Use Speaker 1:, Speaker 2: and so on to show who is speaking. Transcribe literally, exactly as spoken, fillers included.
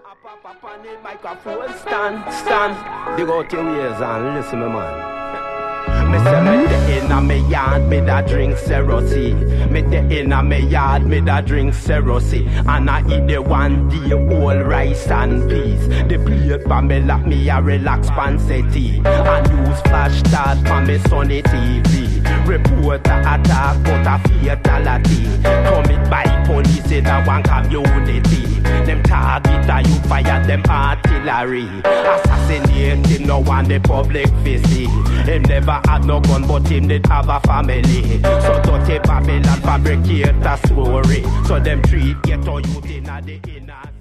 Speaker 1: Up, up, up on the microphone stand, stand. Dig out your ears and listen, me man. Me say me the inna me yard, me da drink Cerosi. Me the inna me yard, me da drink Cerosi. And I eat the one day whole rice and peas. The plate pa me lap me a relax pan settee. And use flash start pa me sunny T V. Reporter attack but a fatality. Commit by police in a one community. Them target a you fire them artillery. Assassinate no one the public face see. Him never had no gun but him did have a family. So dirty Babylon fabricate a story. So them treat ghetto youth in a the inner